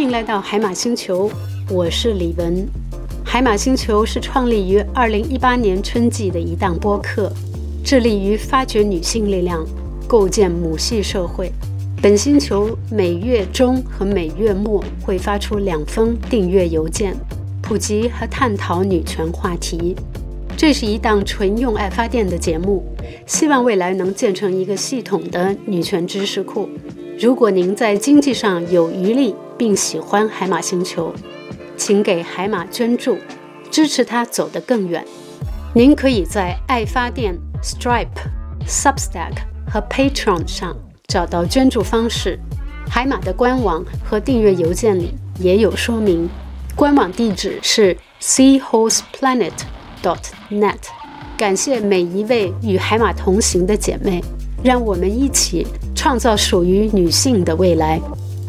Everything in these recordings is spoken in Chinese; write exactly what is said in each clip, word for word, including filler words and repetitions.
迎来到海马星球，我是李文。海马星球是创立于二零一八年春季的一档播客，致力于发掘女性力量，构建母系社会。本星球每月中和每月末会发出两封订阅邮件，普及和探讨女权话题。这是一档纯用爱发电的节目，希望未来能建成一个系统的女权知识库。如果您在经济上有余力并喜欢海马星球，请给海马捐助，支持它走得更远。您可以在爱发电、Stripe、Substack 和 Patreon 上找到捐助方式，海马的官网和订阅邮件里也有说明。官网地址是 seahorseplanet dot net。 感谢每一位与海马同行的姐妹，让我们一起创造属于女性的未来。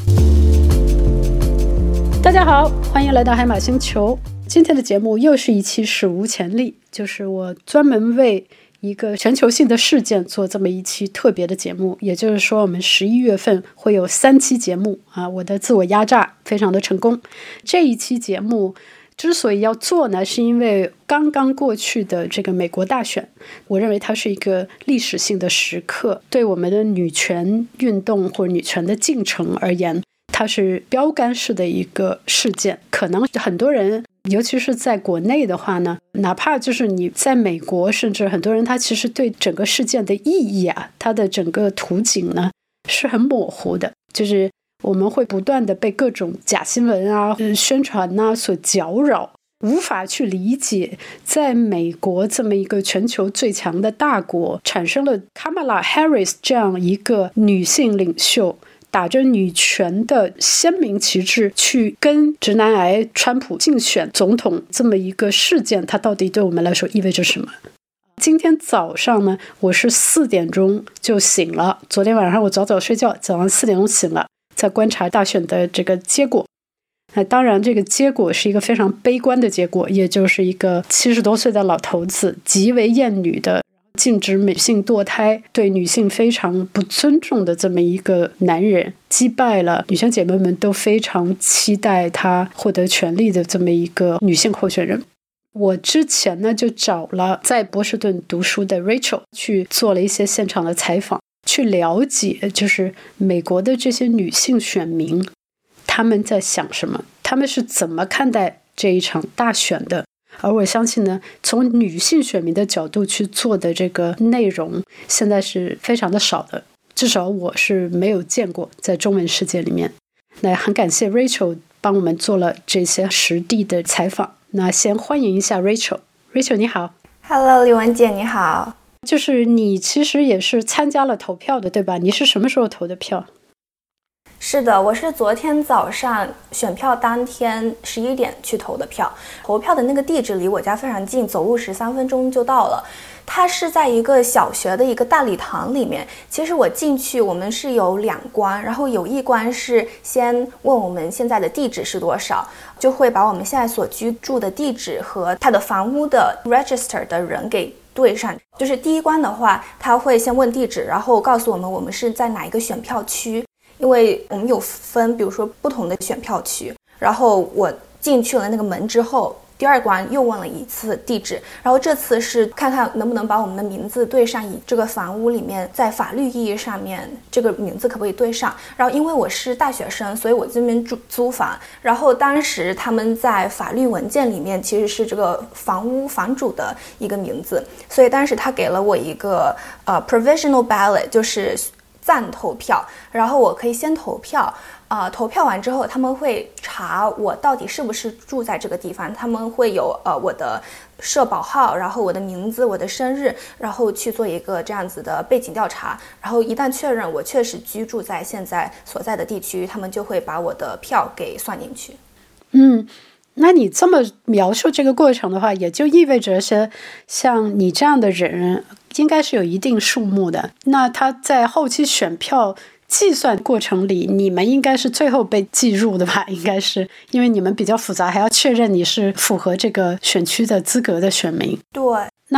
大家好，欢迎来到海马星球。今天的节目又是一期史无前例，就是我专门为一个全球性的事件做这么一期特别的节目，也就是说我们十一月份会有三期节目啊，我的自我压榨非常的成功。这一期节目之所以要做呢，是因为刚刚过去的这个美国大选，我认为它是一个历史性的时刻，对我们的女权运动或者女权的进程而言，它是标杆式的一个事件。可能很多人尤其是在国内的话呢，哪怕就是你在美国，甚至很多人他其实对整个事件的意义啊，它的整个图景呢是很模糊的，就是我们会不断的被各种假新闻啊、宣传啊所搅扰，无法去理解在美国这么一个全球最强的大国，产生了 Kamala Harris 这样一个女性领袖，打着女权的鲜明旗帜去跟直男癌川普竞选总统这么一个事件，它到底对我们来说意味着什么？今天早上呢，我是四点钟就醒了，昨天晚上我早早睡觉，早上四点钟醒了，在观察大选的这个结果。那当然这个结果是一个非常悲观的结果，也就是一个七十多岁的老头子，极为厌女的，禁止女性堕胎，对女性非常不尊重的这么一个男人，击败了女性姐妹们都非常期待他获得权利的这么一个女性候选人。我之前呢就找了在波士顿读书的 Rachel 去做了一些现场的采访，去了解就是美国的这些女性选民他们在想什么，他们是怎么看待这一场大选的。而我相信呢，从女性选民的角度去做的这个内容现在是非常的少的，至少我是没有见过在中文世界里面。那很感谢 Rachel 帮我们做了这些实地的采访。那先欢迎一下 Rachel。 Rachel 你好。 Hello 李文姐你好。 就是你其实也是参加了投票的对吧？你是什么时候投的票？ 是的，我是昨天早上选票当天十一点去投的票。投票的那个地址离我家非常近，走路十三分钟就到了。它是在一个小学的一个大礼堂里面。其实我进去我们是有两关，然后有一关是先问我们现在的地址是多少，就会把我们现在所居住的地址和他的房屋的 register 的人给对上。就是第一关的话，他会先问地址，然后告诉我们我们是在哪一个选票区，因为我们有分比如说不同的选票区。然后我进去了那个门之后，第二关又问了一次地址，然后这次是看看能不能把我们的名字对上，以这个房屋里面在法律意义上面这个名字可不可以对上。然后因为我是大学生，所以我这边租租房，然后当时他们在法律文件里面其实是这个房屋房主的一个名字，所以当时他给了我一个呃 provisional ballot， 就是暂投票，然后我可以先投票。呃，投票完之后他们会查我到底是不是住在这个地方，他们会有呃我的社保号，然后我的名字，我的生日，然后去做一个这样子的背景调查。然后一旦确认我确实居住在现在所在的地区，他们就会把我的票给算进去。 嗯，那你这么描述这个过程的话，也就意味着是像你这样的人应该是有一定数目的。那他在后期选票计算过程里，你们应该是最后被计入的吧？应该是因为你们比较复杂，还要确认你是符合这个选区的资格的选民。 对。 那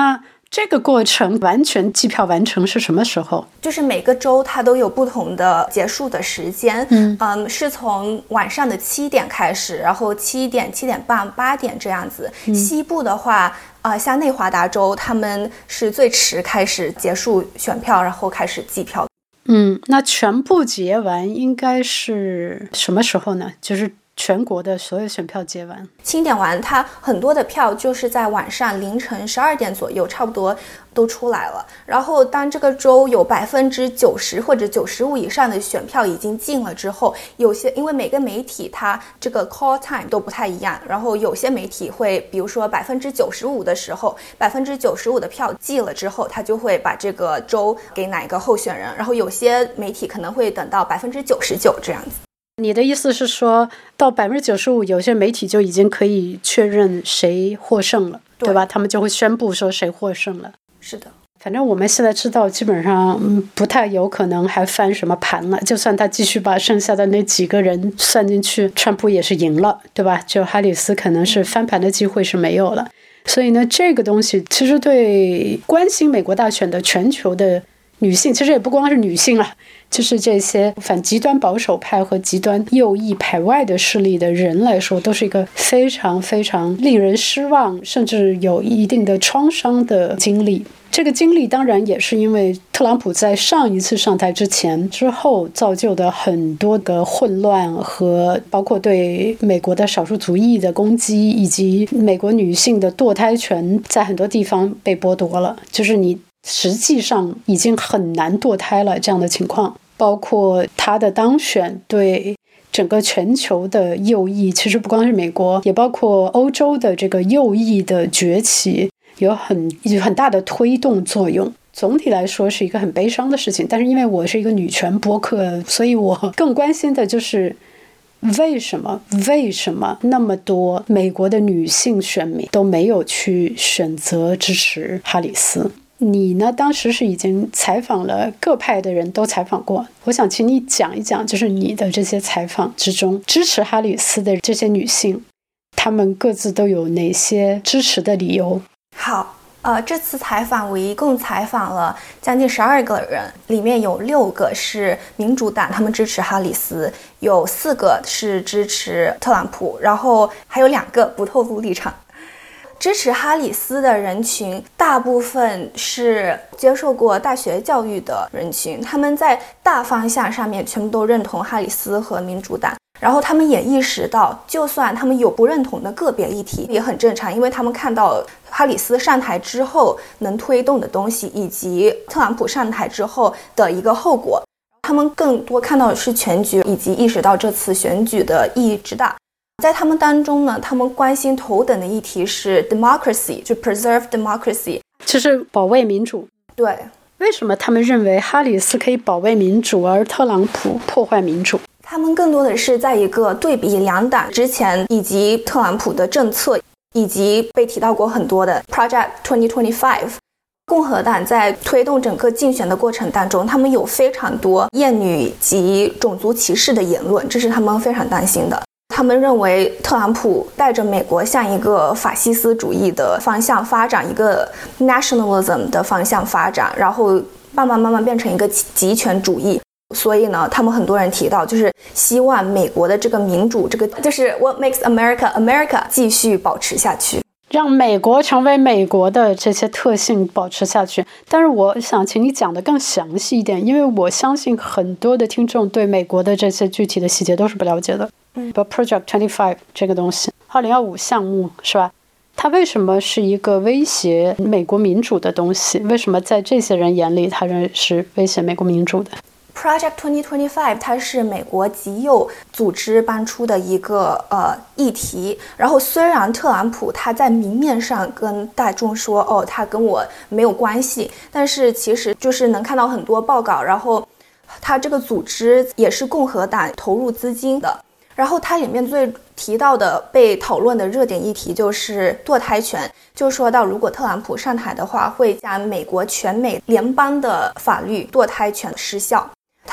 这个过程完全计票完成是什么时候？ 就是每个州它都有不同的结束的时间， 嗯嗯，是从晚上的七点开始，然后七点、七点半、八点这样子。 嗯、 西部的话，呃，像内华达州，他们是最迟开始结束选票，然后开始计票。 嗯，那全部结完应该是什么时候呢？就是全国的所有选票结完， 清点完，它很多的票就是在晚上凌晨十二点左右，差不多都出来了。然后当这个州有百分之九十或者九十五以上的选票已经进了之后，有些因为每个媒体它这个 call time 都不太一样，然后有些媒体会，比如说百分之九十五的时候，百分之九十五的票寄了之后，他就会把这个州给哪一个候选人，然后有些媒体可能会等到百分之九十九这样子。 你的意思是说到百分之九十五，有些媒体就已经可以确认谁获胜了， 对, 对吧？他们就会宣布说谁获胜了。 是的， 反正我们现在知道，基本上、嗯、不太有可能还翻什么盘了。就算他继续把剩下的那几个人算进去，川普也是赢了，对吧？就哈里斯可能是翻盘的机会是没有了。所以呢，这个东西其实对关心美国大选的全球的女性，其实也不光是女性了，就是这些反极端保守派和极端右翼排外的势力的人来说，都是一个非常非常令人失望，甚至有一定的创伤的经历。这个经历当然也是因为特朗普在上一次上台之前之后造就的很多的混乱，和包括对美国的少数族裔的攻击，以及美国女性的堕胎权在很多地方被剥夺了，就是你实际上已经很难堕胎了这样的情况。包括他的当选对整个全球的右翼，其实不光是美国，也包括欧洲的这个右翼的崛起有很有很大的推动作用。总体来说是一个很悲伤的事情，但是因为我是一个女权播客，所以我更关心的就是为什么为什么那么多美国的女性选民都没有去选择支持哈里斯。你呢，当时是已经采访了各派的人都采访过，我想请你讲一讲，就是你的这些采访之中支持哈里斯的这些女性，她们各自都有哪些支持的理由？ 好，呃，这次采访我一共采访了将近十二个人，里面有六个是民主党，他们支持哈里斯，有四个是支持特朗普，然后还有两个不透露立场。支持哈里斯的人群大部分是接受过大学教育的人群，他们在大方向上面全部都认同哈里斯和民主党，然后他们也意识到就算他们有不认同的个别议题也很正常，因为他们看到哈里斯上台之后能推动的东西，以及特朗普上台之后的一个后果，他们更多看到的是全局，以及意识到这次选举的意义之大。在他们当中呢，他们关心头等的议题是 democracy， 就 preserve democracy， 就是保卫民主。 对， 为什么他们认为哈里斯可以保卫民主，而特朗普破坏民主？ 他们更多的是在一个对比两党之前，以及特朗普的政策，以及被提到过很多的 Project 二零二五。共和党在推动整个竞选的过程当中，他们有非常多厌女及种族歧视的言论，这是他们非常担心的。他们认为特朗普带着美国向一个法西斯主义的方向发展，一个 nationalism 的方向发展，然后慢慢慢慢变成一个极权主义。所以呢，他们很多人提到，就是希望美国的这个民主，这个就是 what makes America America 继续保持下去， 让美国成为美国的这些特性保持下去。但是我想请你讲得更详细一点，因为我相信很多的听众对美国的这些具体的细节都是不了解的。嗯 Project 二十五这个东西二零二五项目是吧，它为什么是一个威胁美国民主的东西？为什么在这些人眼里它是威胁美国民主的？ Project 二零二五它是美国极右组织搬出的一个呃议题，然后虽然特朗普他在明面上跟大众说哦他跟我没有关系，但是其实就是能看到很多报告，然后他这个组织也是共和党投入资金的，然后它里面最提到的被讨论的热点议题就是堕胎权，就说到如果特朗普上台的话，会将美国全美联邦的法律堕胎权失效。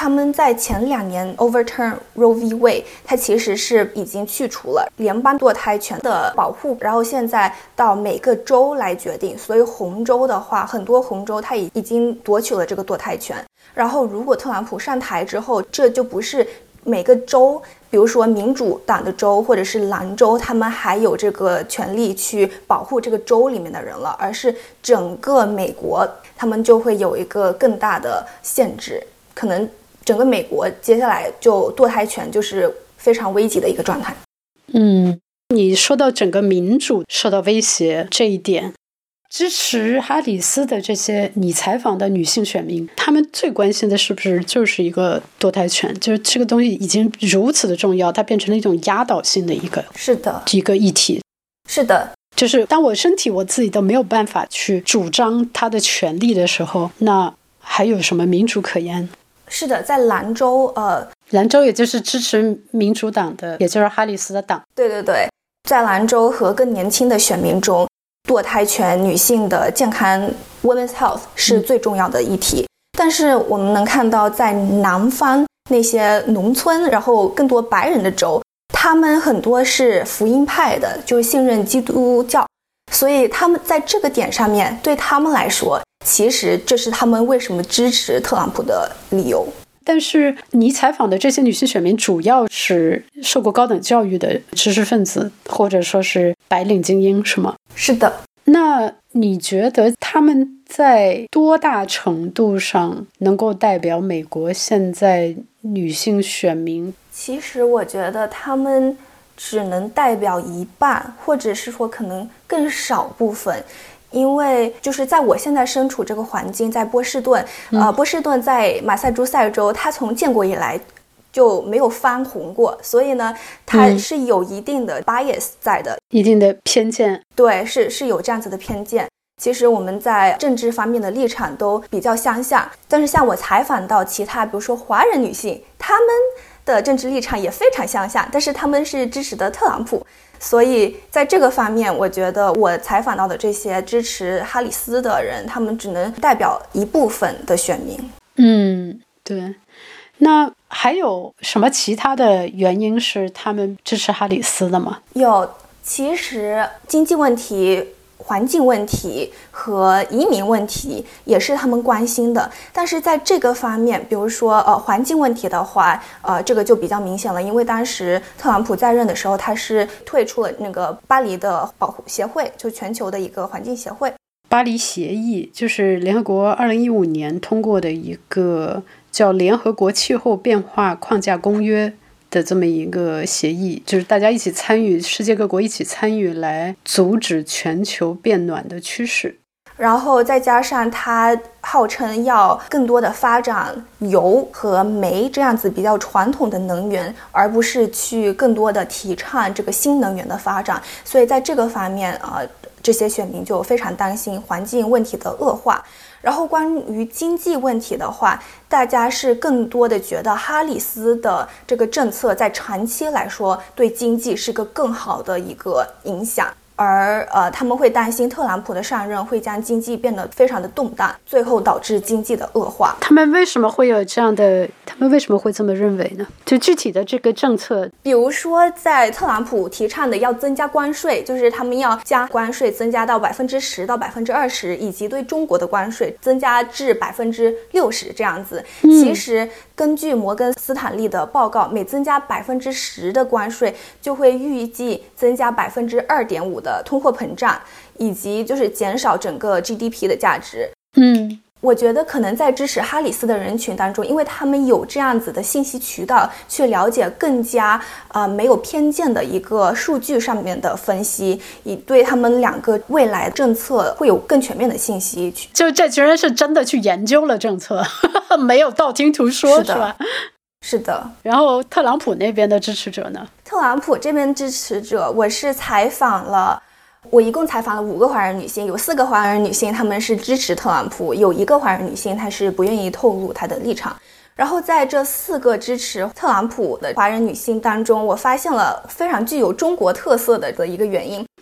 他们在前两年 overturn Roe v. Wade， 它其实是已经去除了联邦堕胎权的保护，然后现在到每个州来决定。所以红州的话，很多红州它已已经夺取了这个堕胎权。然后如果特朗普上台之后，这就不是每个州，比如说民主党的州或者是蓝州，他们还有这个权利去保护这个州里面的人了，而是整个美国他们就会有一个更大的限制，可能整个美国接下来就堕胎权就是非常危急的一个状态。 嗯，你说到整个民主受到威胁这一点，支持哈里斯的这些你采访的女性选民，他们最关心的是不是就是一个堕胎权？就是这个东西已经如此的重要，它变成了一种压倒性的一个是的一个议题。 是的， 就是当我身体我自己都没有办法去主张它的权利的时候，那还有什么民主可言？ 是的，在兰州，呃， 兰州也就是支持民主党的，也就是哈里斯的党。 对对对，在兰州和更年轻的选民中，堕胎权、女性的健康 women's health 是最重要的议题。嗯、但是我们能看到在南方那些农村，然后更多白人的州，他们很多是福音派的，就是信任基督教，所以他们在这个点上面，对他们来说，其实这是他们为什么支持特朗普的理由。 但是你采访的这些女性选民主要是受过高等教育的知识分子，或者说是白领精英，是吗？ 是的。 那你觉得他们在多大程度上能够代表美国现在女性选民？ 其实我觉得他们只能代表一半，或者是说可能更少部分。因为就是在我现在身处这个环境，在波士顿， 嗯、 呃，波士顿在马萨诸塞州，它从建国以来就没有翻红过，所以呢，它是有一定的 bias 在的， 一定的偏见。 对，是是有这样子的偏见。其实我们在政治方面的立场都比较相像，但是像我采访到其他，比如说华人女性，她们的政治立场也非常相像，但是她们是支持的特朗普。所以在这个方面，我觉得我采访到的这些支持哈里斯的人，他们只能代表一部分的选民。 嗯，对。那还有什么其他的原因是他们支持哈里斯的吗？ 有，其实经济问题、环境问题和移民问题也是他们关心的。但是在这个方面，比如说呃环境问题的话，呃这个就比较明显了，因为当时特朗普在任的时候，他是退出了那个巴黎的保护协会，就全球的一个环境协会。 巴黎协议就是联合国二零一五年通过的一个叫联合国气候变化框架公约的这么一个协议，就是大家一起参与，世界各国一起参与来阻止全球变暖的趋势。 然后再加上它号称要更多的发展油和煤这样子比较传统的能源，而不是去更多的提倡这个新能源的发展。所以在这个方面啊、呃，这些选民就非常担心环境问题的恶化。然后关于经济问题的话，大家是更多的觉得哈里斯的这个政策在长期来说对经济是个更好的一个影响。而呃，他们会担心特朗普的上任会将经济变得非常的动荡，最后导致经济的恶化。 他们为什么会有这样的？他们为什么会这么认为呢？就具体的这个政策， 比如说在特朗普提倡的要增加关税，就是他们要将关税增加到百分之十到百分之二十，以及对中国的关税增加至百分之六十这样子。嗯、其实根据摩根斯坦利的报告，每增加百分之十的关税，就会预计增加百分之二点五的通货膨胀，以及就是减少整个 G D P 的价值。 嗯， 我觉得可能在支持哈里斯的人群当中，因为他们有这样子的信息渠道去了解更加呃没有偏见的一个数据上面的分析，以对他们两个未来政策会有更全面的信息去。 就这居然是真的去研究了政策，没有道听途说，是吧？ 是的。 然后特朗普那边的支持者呢？ 特朗普这边支持者，我是采访了，我一共采访了五个华人女性，有四个华人女性她们是支持特朗普，有一个华人女性她是不愿意透露她的立场。然后在这四个支持特朗普的华人女性当中，我发现了非常具有中国特色的一个原因，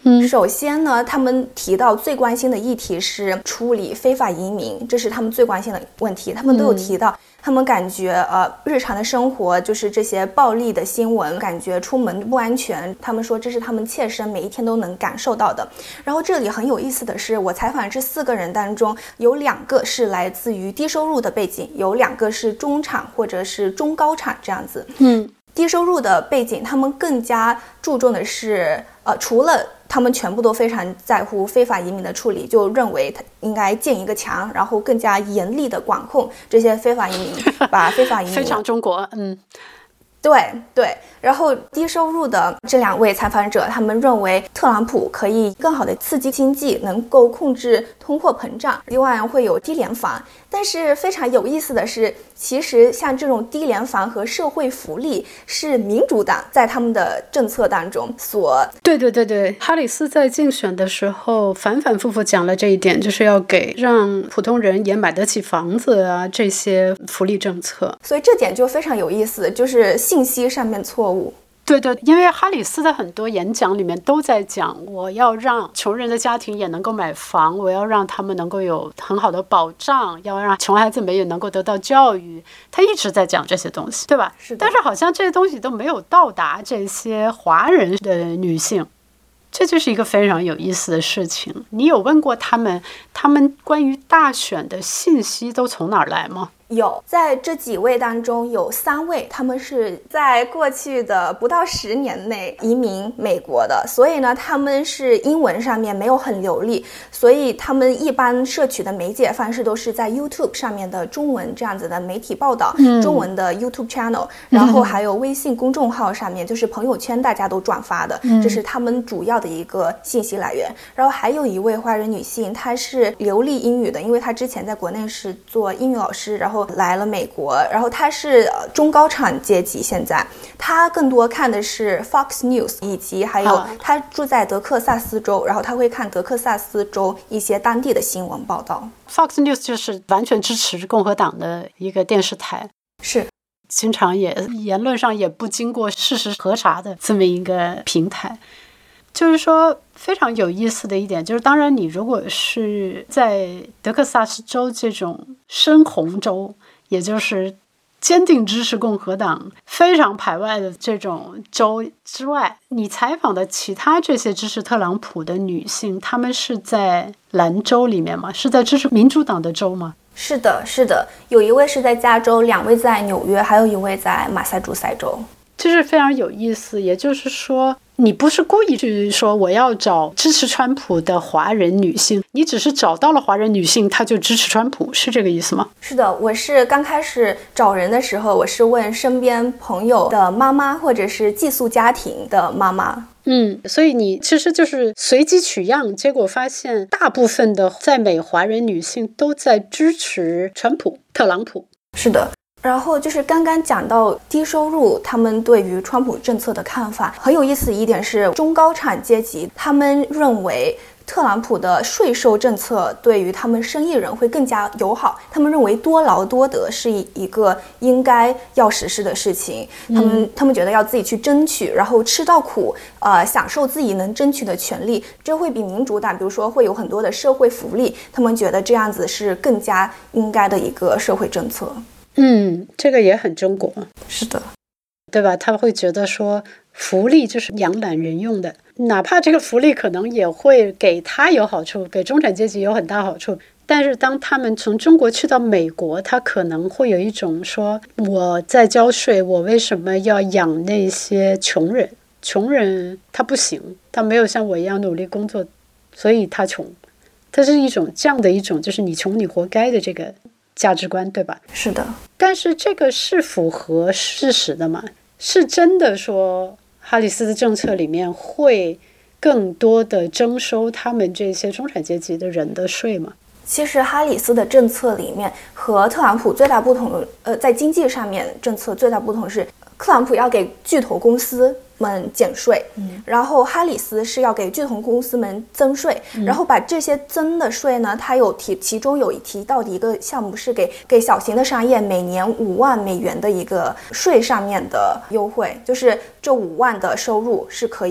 嗯， 首先呢，他们提到最关心的议题是处理非法移民，这是他们最关心的问题。他们都有提到，他们感觉呃日常的生活就是这些暴力的新闻，感觉出门不安全。他们说这是他们切身每一天都能感受到的。然后这里很有意思的是，我采访这四个人当中，有两个是来自于低收入的背景，有两个是中产或者是中高产这样子。 嗯， 低收入的背景，他们更加注重的是，呃，除了他们全部都非常在乎非法移民的处理，就认为他应该建一个墙，然后更加严厉的管控这些非法移民，把非法移民非常中国，嗯。 对对，然后低收入的这两位采访者，他们认为特朗普可以更好的刺激经济，能够控制通货膨胀，另外会有低廉房。但是非常有意思的是，其实像这种低廉房和社会福利是民主党在他们的政策当中所…… 对对对对，哈里斯在竞选的时候反反复复讲了这一点，就是要给让普通人也买得起房子啊这些福利政策。 所以这点就非常有意思，就是信息上面错误。 对对，因为哈里斯的很多演讲里面都在讲，我要让穷人的家庭也能够买房，我要让他们能够有很好的保障，要让穷孩子们也能够得到教育。他一直在讲这些东西，对吧？ 是的。 但是好像这些东西都没有到达这些华人的女性，这就是一个非常有意思的事情。你有问过他们，他们关于大选的信息都从哪儿来吗？ 有，在这几位当中有三位他们是在过去的不到十年内移民美国的，所以呢他们是英文上面没有很流利，所以他们一般摄取的媒介方式都是在 YouTube 上面的中文这样子的媒体报道、嗯、中文的 YouTube channel， 然后还有微信公众号上面就是朋友圈大家都转发的、嗯、这是他们主要的一个信息来源。然后还有一位华人女性，她是流利英语的，因为她之前在国内是做英语老师，然后来了美国，然后他是中高产阶级，现在他更多看的是 Fox News， 以及还有他住在德克萨斯州，然后他会看德克萨斯州一些当地的新闻报道。 Fox News 就是完全支持共和党的一个电视台， 是经常也言论上也不经过事实核查的这么一个平台。就是说非常有意思的一点就是，当然你如果是在德克萨斯州这种深红州，也就是坚定支持共和党非常排外的这种州之外，你采访的其他这些支持特朗普的女性，她们是在蓝州里面吗？是在支持民主党的州吗？ 是的，是的，有一位是在加州，两位在纽约，还有一位在马萨诸塞州。 这是非常有意思，也就是说你不是故意去说我要找支持川普的华人女性，你只是找到了华人女性，她就支持川普，是这个意思吗？ 是的，我是刚开始找人的时候，我是问身边朋友的妈妈或者是寄宿家庭的妈妈。 嗯，所以你其实就是随机取样，结果发现大部分的在美华人女性都在支持川普特朗普。 是的，然后就是刚刚讲到低收入他们对于川普政策的看法，很有意思一点是中高产阶级他们认为特朗普的税收政策对于他们生意人会更加友好，他们认为多劳多得是一个应该要实施的事情，他们、嗯、他们觉得要自己去争取，然后吃到苦，呃，享受自己能争取的权利，这会比民主党比如说会有很多的社会福利，他们觉得这样子是更加应该的一个社会政策。 嗯，这个也很中国。 是的， 对吧？他会觉得说福利就是养懒人用的，哪怕这个福利可能也会给他有好处，给中产阶级有很大好处，但是当他们从中国去到美国，他可能会有一种说我在交税，我为什么要养那些穷人？穷人他不行，他没有像我一样努力工作，所以他穷。它是一种这样的一种就是你穷你活该的这个价值观，对吧？ 是的。 但是这个是符合事实的吗？是真的说哈里斯的政策里面会更多的征收他们这些中产阶级的人的税吗？ 其实哈里斯的政策里面和特朗普最大不同，呃，在经济上面政策最大不同是特朗普要给巨头公司们减税、嗯、然后哈里斯是要给巨头公司们增税、嗯、然后把这些增的税呢，他有提其中有提到的一个项目是给给小型的商业每年五万美元的一个税上面的优惠，就是这五万的收入是可以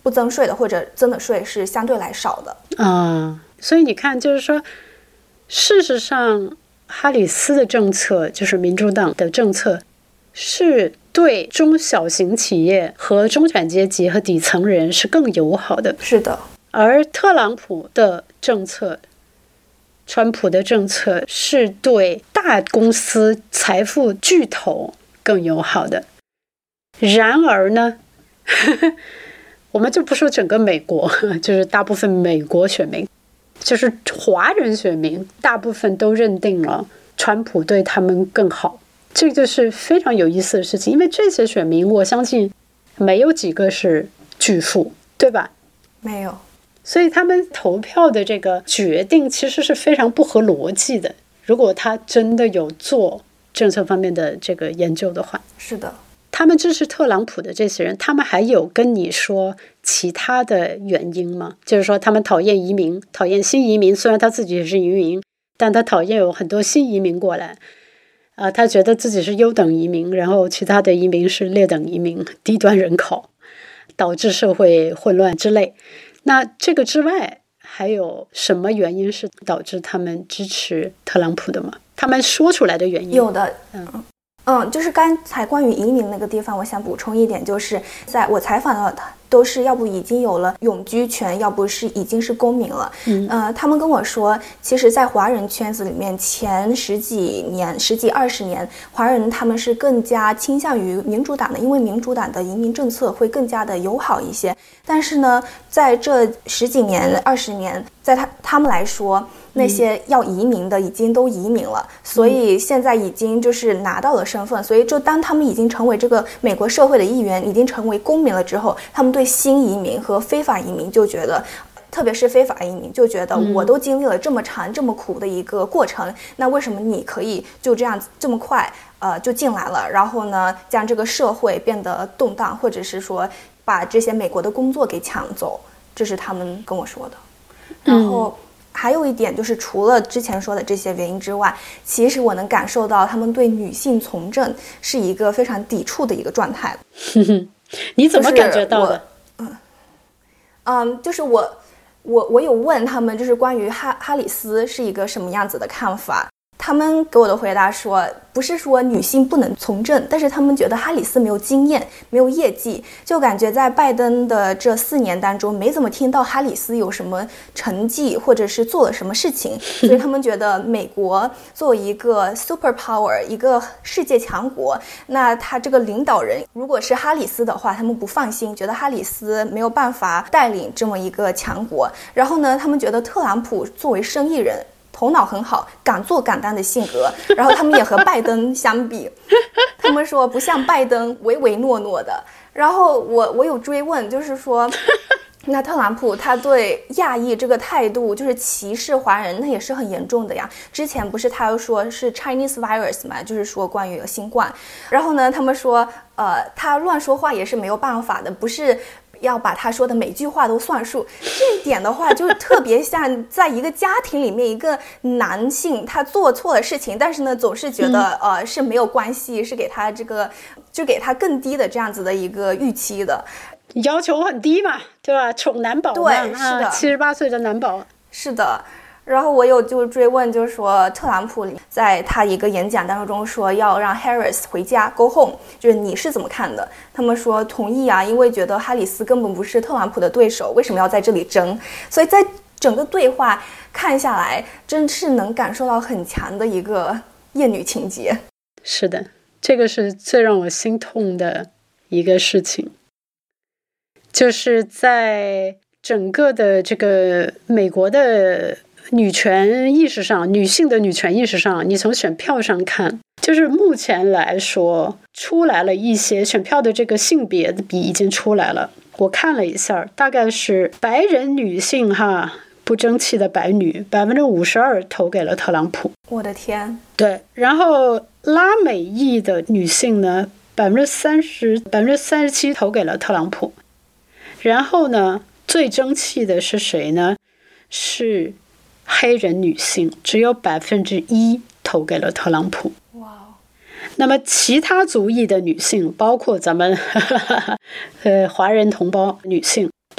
不增税的或者增的税是相对来少的啊。所以你看，就是说，事实上，哈里斯的政策，就是民主党的政策，是对中小型企业和中产阶级和底层人是更友好的。 是的。 而特朗普的政策，川普的政策是对大公司、财富巨头更友好的。然而呢，呵呵我们就不说整个美国，就是大部分美国选民，就是华人选民，大部分都认定了川普对他们更好。这就是非常有意思的事情，因为这些选民，我相信没有几个是巨富，对吧？ 没有。 所以他们投票的这个决定其实是非常不合逻辑的，如果他真的有做政策方面的这个研究的话。 是的。 他们支持特朗普的这些人，他们还有跟你说其他的原因吗？就是说他们讨厌移民，讨厌新移民，虽然他自己也是移民，但他讨厌有很多新移民过来啊、呃，他觉得自己是优等移民，然后其他的移民是劣等移民，低端人口，导致社会混乱之类。那这个之外还有什么原因是导致他们支持特朗普的吗？他们说出来的原因有的。 嗯嗯，就是刚才关于移民那个地方，我想补充一点，就是在我采访的都是要不已经有了永居权，要不是已经是公民了。 嗯， 呃，他们跟我说，其实，在华人圈子里面，前十几年、十几二十年，华人他们是更加倾向于民主党的，因为民主党的移民政策会更加的友好一些。但是呢，在这十几年、二十年，在他他们来说，那些要移民的已经都移民了，所以现在已经就是拿到了身份，所以就当他们已经成为这个美国社会的一员，已经成为公民了之后，他们对新移民和非法移民就觉得，特别是非法移民就觉得，我都经历了这么长这么苦的一个过程，那为什么你可以就这样这么快呃就进来了，然后呢将这个社会变得动荡，或者是说把这些美国的工作给抢走，这是他们跟我说的。然后还有一点就是，除了之前说的这些原因之外，其实我能感受到他们对女性从政是一个非常抵触的一个状态。 你怎么感觉到的？ 嗯嗯，就是我我我有问他们，就是关于哈哈里斯是一个什么样子的看法。他们给我的回答说，不是说女性不能从政，但是他们觉得哈里斯没有经验，没有业绩，就感觉在拜登的这四年当中没怎么听到哈里斯有什么成绩，或者是做了什么事情，所以他们觉得美国作为一个 super power， 一个世界强国，那他这个领导人如果是哈里斯的话，他们不放心，觉得哈里斯没有办法带领这么一个强国。然后呢，他们觉得特朗普作为生意人，头脑很好，敢做敢当的性格，然后他们也和拜登相比，他们说不像拜登唯唯诺诺的。然后我我有追问，就是说那特朗普他对亚裔这个态度，就是歧视华人，那也是很严重的呀。之前不是他又说是 Chinese virus 嘛，就是说关于新冠。然后呢，他们说呃他乱说话也是没有办法的，不是要把他说的每句话都算数。这一点的话就特别像在一个家庭里面，一个男性他做错了事情，但是呢总是觉得、嗯、呃是没有关系，是给他这个就给他更低的这样子的一个预期的， 要求很低嘛，对吧？宠男宝嘛， 对，是的， 七十八岁的男宝， 是的。然后我有就追问，就是说特朗普在他一个演讲当中说要让 Harris 回家 go home， 就是你是怎么看的？他们说同意啊，因为觉得哈里斯根本不是特朗普的对手，为什么要在这里争？所以在整个对话看下来，真是能感受到很强的一个厌女情节。 是的，这个是最让我心痛的一个事情，就是在整个的这个美国的女权意识上，女性的女权意识上，你从选票上看，就是目前来说出来了一些选票的这个性别的比已经出来了。我看了一下，大概是白人女性哈，不争气的白女百分之五十二投给了特朗普。 我的天！ 对，然后拉美裔的女性呢，百分之三十百分之三十七投给了特朗普。然后呢，最争气的是谁呢？是黑人女性，只有百分之一投给了特朗普。 哇！ 那么其他族裔的女性，包括咱们呵呵呵呃华人同胞女性，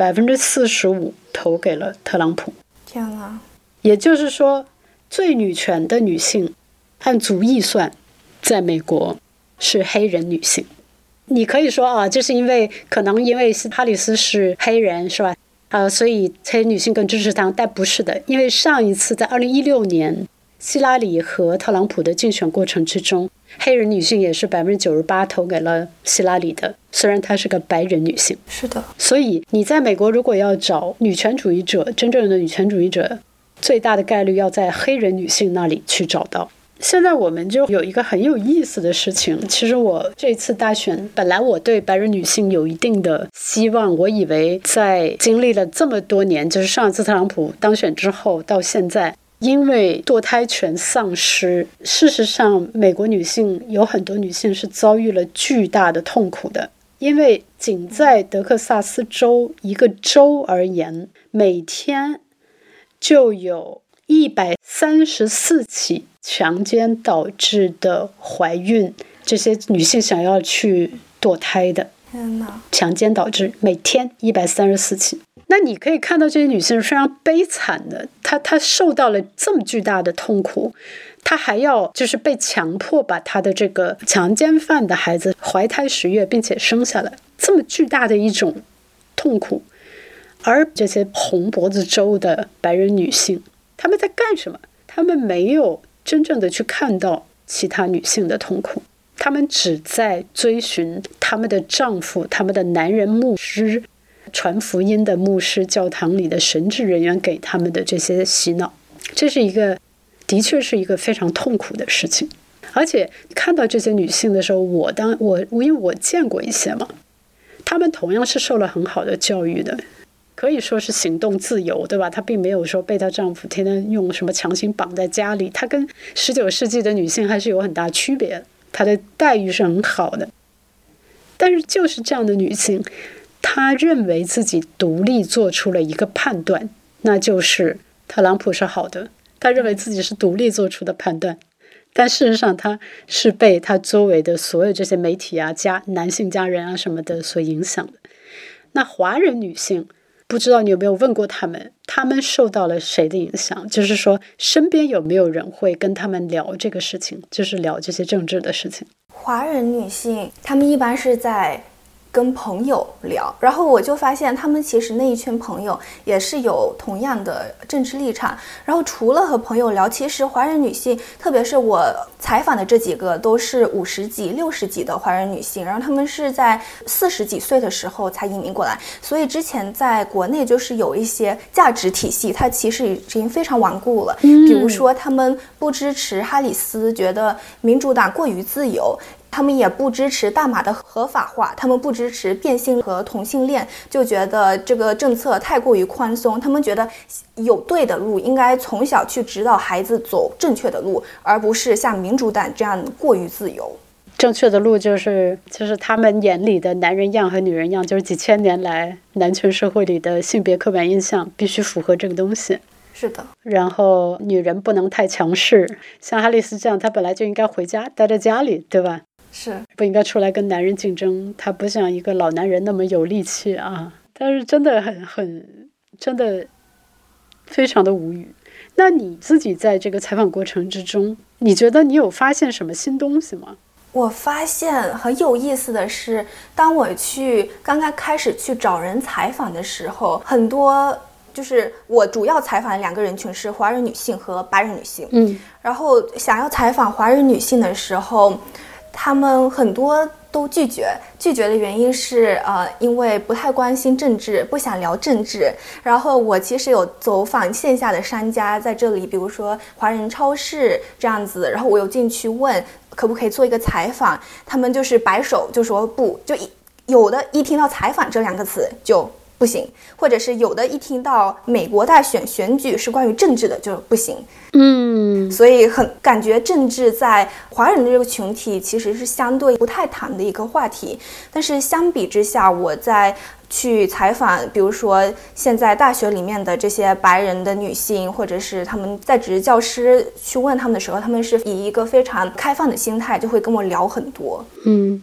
百分之四十五投给了特朗普。 天哪！ 也就是说，最女权的女性，按族裔算，在美国是黑人女性。你可以说啊，这是因为可能因为哈里斯是黑人，是吧？呃，所以黑人女性更支持他，但不是的，因为上一次在二零一六年希拉里和特朗普的竞选过程之中，黑人女性也是百分之九十八投给了希拉里的，虽然她是个白人女性。 是的， 所以你在美国如果要找女权主义者，真正的女权主义者，最大的概率要在黑人女性那里去找到。现在我们就有一个很有意思的事情，其实我这次大选本来我对白人女性有一定的希望，我以为在经历了这么多年，就是上一次特朗普当选之后到现在，因为堕胎权丧失，事实上美国女性有很多女性是遭遇了巨大的痛苦的。因为仅在德克萨斯州一个州而言，每天就有一百三十四起强奸导致的怀孕，这些女性想要去堕胎的， 天哪！ 强奸导致每天一百三十四起。那你可以看到这些女性是非常悲惨的，她她受到了这么巨大的痛苦，她还要就是被强迫把她的这个强奸犯的孩子怀胎十月并且生下来，这么巨大的一种痛苦。而这些红脖子州的白人女性，她们在干什么？她们没有真正的去看到其他女性的痛苦，她们只在追寻她们的丈夫、她们的男人牧师、传福音的牧师、教堂里的神职人员给他们的这些洗脑。这是一个的确是一个非常痛苦的事情。而且看到这些女性的时候，我当我因为我见过一些嘛，她们同样是受了很好的教育的，可以说是行动自由，对吧？她并没有说被她丈夫天天用什么强行绑在家里，她跟十九世纪的女性还是有很大区别的，她的待遇是很好的。但是就是这样的女性，她认为自己独立做出了一个判断，那就是特朗普是好的，她认为自己是独立做出的判断，但事实上她是被她周围的所有这些媒体啊、家男性家人啊什么的所影响的。那华人女性，不知道你有没有问过他们，他们受到了谁的影响？就是说身边有没有人会跟他们聊这个事情，就是聊这些政治的事情。 华人女性她们一般是在跟朋友聊，然后我就发现他们其实那一群朋友也是有同样的政治立场。然后除了和朋友聊，其实华人女性，特别是我采访的这几个都是五十几六十几的华人女性，然后她们是在四十几岁的时候才移民过来，所以之前在国内就是有一些价值体系它其实已经非常顽固了。 嗯、 比如说他们不支持哈里斯，觉得民主党过于自由，他们也不支持大麻的合法化，他们不支持变性和同性恋，就觉得这个政策太过于宽松，他们觉得有对的路，应该从小去指导孩子走正确的路，而不是像民主党这样过于自由。 正确的路就是就是他们眼里的男人样和女人样，就是几千年来男权社会里的性别刻板印象，必须符合这个东西。 是的， 然后女人不能太强势，像哈里斯这样，她本来就应该回家待在家里，对吧？ 是不应该出来跟男人竞争，他不像一个老男人那么有力气啊。但是真的很很真的非常的无语。那你自己在这个采访过程之中，你觉得你有发现什么新东西吗？ 我发现很有意思的是，当我去刚刚开始去找人采访的时候，很多就是我主要采访的两个人群是华人女性和白人女性。 嗯， 然后想要采访华人女性的时候，他们很多都拒绝，拒绝的原因是呃，因为不太关心政治，不想聊政治。然后我其实有走访线下的商家在这里，比如说华人超市这样子，然后我有进去问可不可以做一个采访，他们就是摆手就说不，就一有的一听到采访这两个词就不行，或者是有的一听到美国大选选举是关于政治的就不行。 嗯， 所以很感觉政治在华人的这个群体其实是相对不太谈的一个话题。但是相比之下，我在去采访比如说现在大学里面的这些白人的女性，或者是他们在职教师，去问他们的时候，他们是以一个非常开放的心态就会跟我聊很多。 嗯，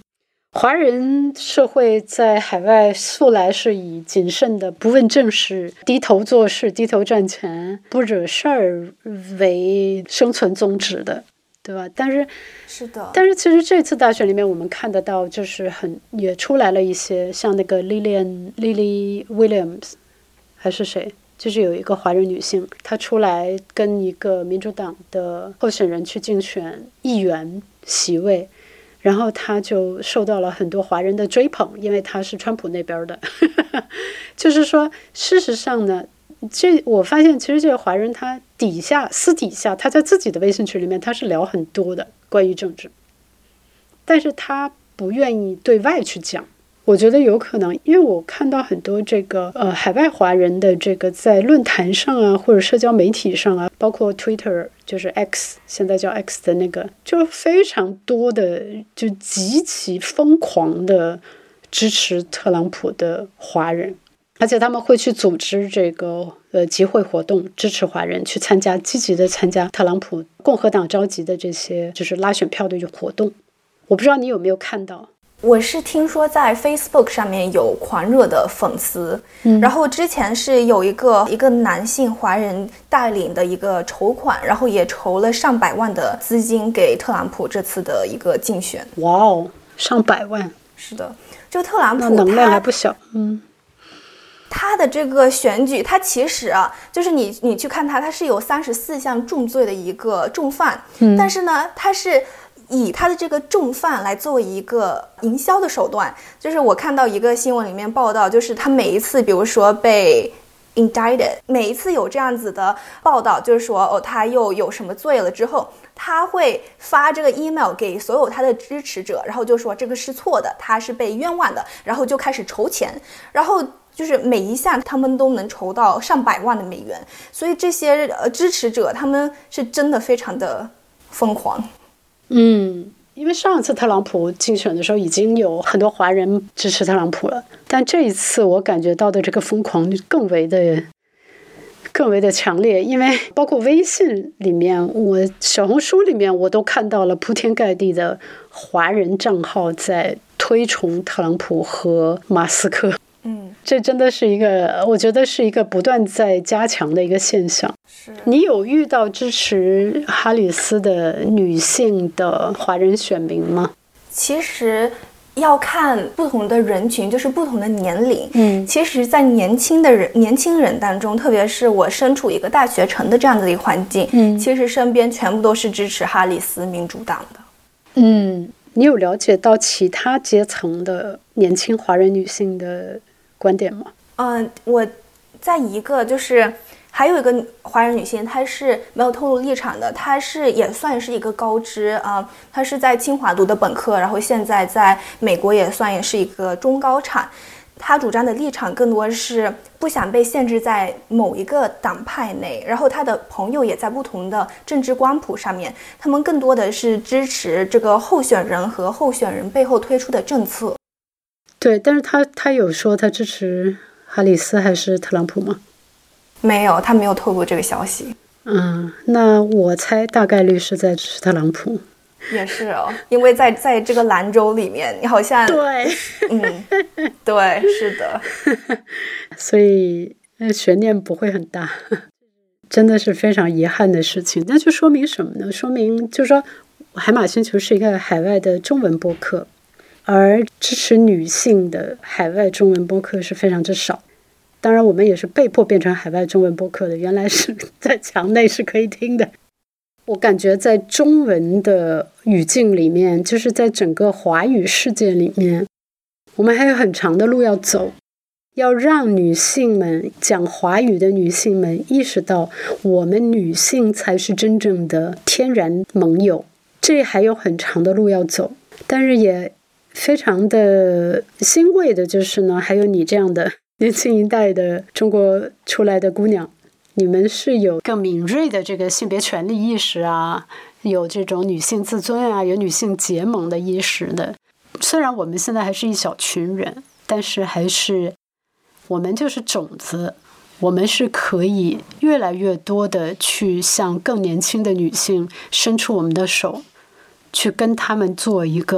华人社会在海外素来是以谨慎的、不问政事、低头做事、低头赚钱、不惹事儿为生存宗旨的，对吧？但是， 是的。 但是其实这次大选里面，我们看得到，就是很也出来了一些，像那个 Lillian Lily Williams 还是谁，就是有一个华人女性，她出来跟一个民主党的候选人去竞选议员席位。然后他就受到了很多华人的追捧，因为他是川普那边的。就是说，事实上呢，这我发现其实这个华人他底下私底下他在自己的微信群里面他是聊很多的关于政治，但是他不愿意对外去讲。我觉得有可能，因为我看到很多这个呃海外华人的这个在论坛上啊，或者社交媒体上啊，包括 Twitter 就是 X 现在叫 X 的那个，就非常多的就极其疯狂的支持特朗普的华人，而且他们会去组织这个呃集会活动，支持华人去参加，积极的参加特朗普共和党召集的这些就是拉选票的活动。我不知道你有没有看到。 我是听说在 Facebook 上面有狂热的粉丝、嗯、然后之前是有一个一个男性华人带领的一个筹款，然后也筹了上百万的资金给特朗普这次的一个竞选。 哇哦，上百万。 是的，就特朗普那能量还不小。嗯， 他的这个选举，他其实啊，就是你你去看他，他是有三十四项重罪的一个重犯、嗯、但是呢他是以他的这个重犯来作为一个营销的手段。就是我看到一个新闻里面报道，就是他每一次比如说被 indicted， 每一次有这样子的报道，就是说哦他又有什么罪了之后，他会发这个 email 给所有他的支持者，然后就说这个是错的，他是被冤枉的，然后就开始筹钱，然后就是每一项他们都能筹到上百万的美元。所以这些呃支持者他们是真的非常的疯狂。 嗯，因为上一次特朗普竞选的时候已经有很多华人支持特朗普了，但这一次我感觉到的这个疯狂更为的更为的强烈。因为包括微信里面，我小红书里面我都看到了铺天盖地的华人账号在推崇特朗普和马斯克。嗯，这真的是一个，我觉得是一个不断在加强的一个现象。 是你有遇到支持哈里斯的女性的华人选民吗？ 其实要看不同的人群，就是不同的年龄。 嗯， 其实在年轻的人年轻人当中，特别是我身处一个大学城的这样的一个环境，嗯，其实身边全部都是支持哈里斯民主党的。 嗯，你有了解到其他阶层的年轻华人女性的观点吗？ 嗯，我在一个就是还有一个华人女性，她是没有透露立场的，她是也算是一个高知啊、呃，她是在清华读的本科，然后现在在美国也算也是一个中高产。她主张的立场更多是不想被限制在某一个党派内，然后她的朋友也在不同的政治光谱上面，他们更多的是支持这个候选人和候选人背后推出的政策。 对，但是他他有说他支持哈里斯还是特朗普吗？ 没有，他没有透露这个消息。 嗯，那我猜大概率是在支持特朗普。 也是哦，因为在在这个兰州里面，你好像对， 嗯，对，是的， 所以悬念不会很大，真的是非常遗憾的事情。那就说明什么呢？说明就是说，海马星球是一个海外的中文播客。而支持女性的海外中文播客是非常之少，当然我们也是被迫变成海外中文播客的，原来是在墙内是可以听的。我感觉在中文的语境里面，就是在整个华语世界里面，我们还有很长的路要走，要让女性们讲华语的女性们意识到我们女性才是真正的天然盟友，这还有很长的路要走。但是也非常的欣慰的就是呢，还有你这样的年轻一代的中国出来的姑娘，你们是有更敏锐的这个性别权利意识啊，有这种女性自尊啊，有女性结盟的意识的。虽然我们现在还是一小群人，但是还是我们就是种子，我们是可以越来越多的去向更年轻的女性伸出我们的手，去跟她们做一个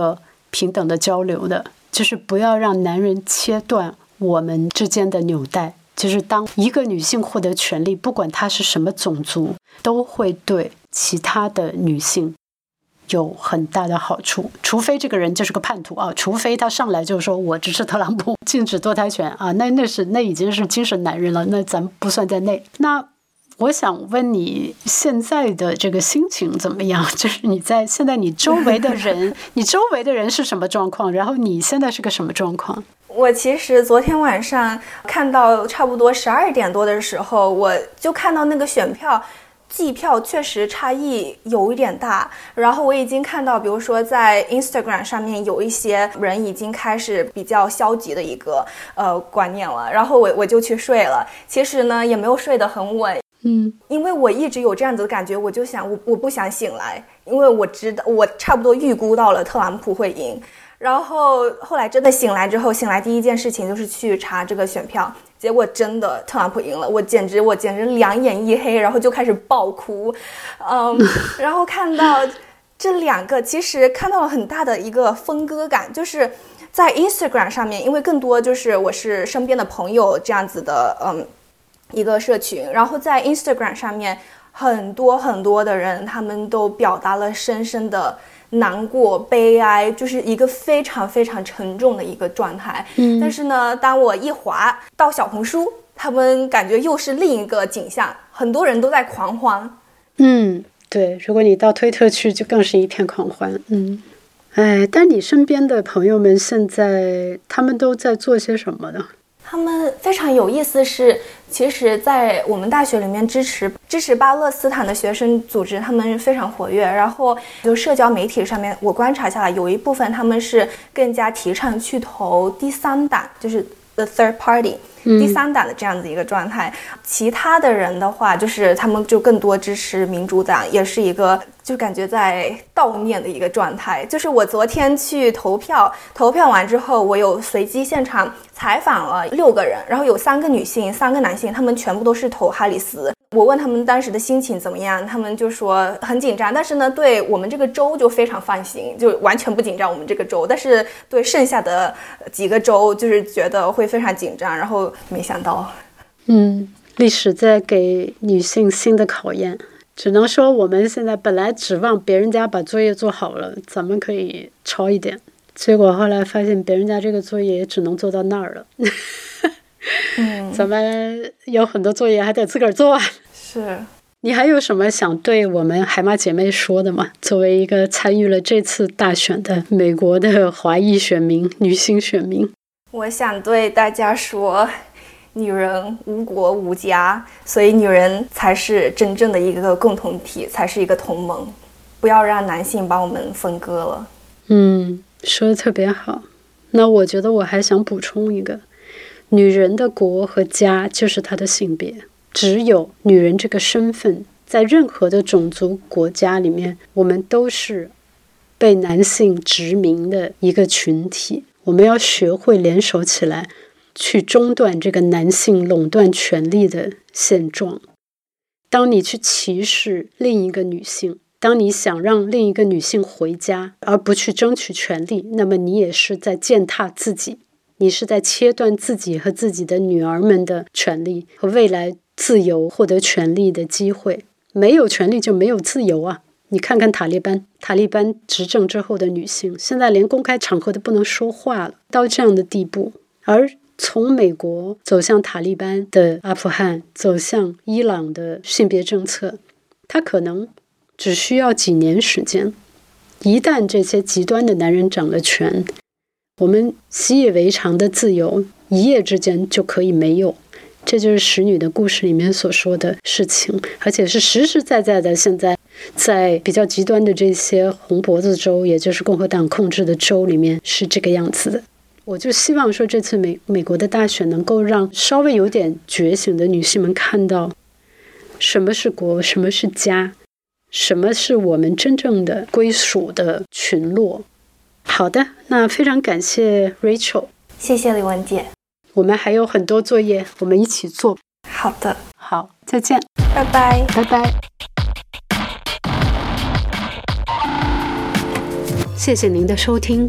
平等的交流的，就是不要让男人切断我们之间的纽带。就是当一个女性获得权利，不管她是什么种族，都会对其他的女性有很大的好处，除非这个人就是个叛徒啊，除非他上来就说我支持特朗普，禁止堕胎权啊，那那是那已经是精神男人了，那咱们不算在内。那我想问你现在的这个心情怎么样？就是你在现在你周围的人，你周围的人是什么状况？然后你现在是个什么状况？ 我其实昨天晚上看到差不多十二点多的时候，我就看到那个选票计票确实差异有一点大，然后我已经看到比如说在 Instagram 上面有一些人已经开始比较消极的一个呃观念了，然后我我就去睡了。其实呢也没有睡得很稳， 嗯， 因为我一直有这样子的感觉，我就想我我不想醒来，因为我知道我差不多预估到了特朗普会赢。然后后来真的醒来之后，醒来第一件事情就是去查这个选票，结果真的特朗普赢了，我简直我简直两眼一黑，然后就开始爆哭，嗯，然后看到这两个，其实看到了很大的一个分割感，就是在 Instagram 上面，因为更多就是我是身边的朋友这样子的，嗯，一个社群，然后在 Instagram 上面很多很多的人，他们都表达了深深的难过悲哀，就是一个非常非常沉重的一个状态。嗯，但是呢当我一滑到小红书，他们感觉又是另一个景象，很多人都在狂欢。 嗯，对，如果你到推特去就更是一片狂欢。嗯，哎，但你身边的朋友们现在他们都在做些什么呢？ 他们非常有意思是，其实在我们大学里面支持支持巴勒斯坦的学生组织，他们非常活跃。然后就社交媒体上面我观察下来，有一部分他们是更加提倡去投第三党，就是 the third party，嗯，第三党的这样子一个状态。其他的人的话，就是他们就更多支持民主党，也是一个就感觉在悼念的一个状态。就是我昨天去投票，投票完之后，我有随机现场采访了六个人，然后有三个女性，三个男性，他们全部都是投哈里斯。我问他们当时的心情怎么样，他们就说很紧张，但是呢对我们这个州就非常放心，就完全不紧张我们这个州，但是对剩下的几个州就是觉得会非常紧张。然后没想到， 嗯，历史在给女性新的考验。只能说我们现在本来指望别人家把作业做好了，咱们可以抄一点，结果后来发现别人家这个作业也只能做到那儿了。嗯，咱们有很多作业还得自个儿做。 是， 你还有什么想对我们海马姐妹说的吗？作为一个参与了这次大选的美国的华裔选民、女性选民， 我想对大家说，女人无国无家，所以女人才是真正的一个共同体，才是一个同盟，不要让男性把我们分割了。 嗯，说的特别好。那我觉得我还想补充一个，女人的国和家就是她的性别，只有女人这个身份，在任何的种族国家里面，我们都是被男性殖民的一个群体。我们要学会联手起来，去中断这个男性垄断权力的现状。当你去歧视另一个女性，当你想让另一个女性回家，而不去争取权利，那么你也是在践踏自己，你是在切断自己和自己的女儿们的权利和未来自由获得权利的机会。没有权利就没有自由啊！你看看塔利班，塔利班执政之后的女性，现在连公开场合都不能说话了，到这样的地步。而从美国走向塔利班的阿富汗，走向伊朗的性别政策，它可能只需要几年时间。一旦这些极端的男人掌了权，我们习以为常的自由一夜之间就可以没有。这就是使女的故事里面所说的事情，而且是实实在在的。现在在比较极端的这些红脖子州，也就是共和党控制的州里面是这个样子的。我就希望说这次美美国的大选能够让稍微有点觉醒的女性们看到什么是国，什么是家，什么是我们真正的归属的群落。好的，那非常感谢 Rachel。 谢谢李文姐， 我们还有很多作业，我们一起做。 好的， 好，再见， 拜拜， 拜拜。谢谢您的收听。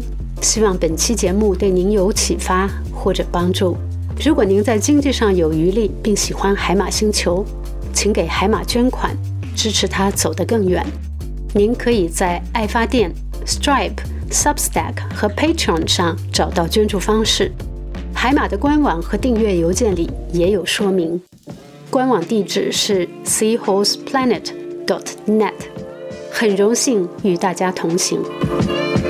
希望本期节目对您有启发或者帮助。如果您在经济上有余力并喜欢海马星球，请给海马捐款，支持它走得更远。您可以在爱发电、Stripe、Substack 和 Patreon 上找到捐助方式。海马的官网和订阅邮件里也有说明。官网地址是 seahorseplanet dot net。很荣幸与大家同行。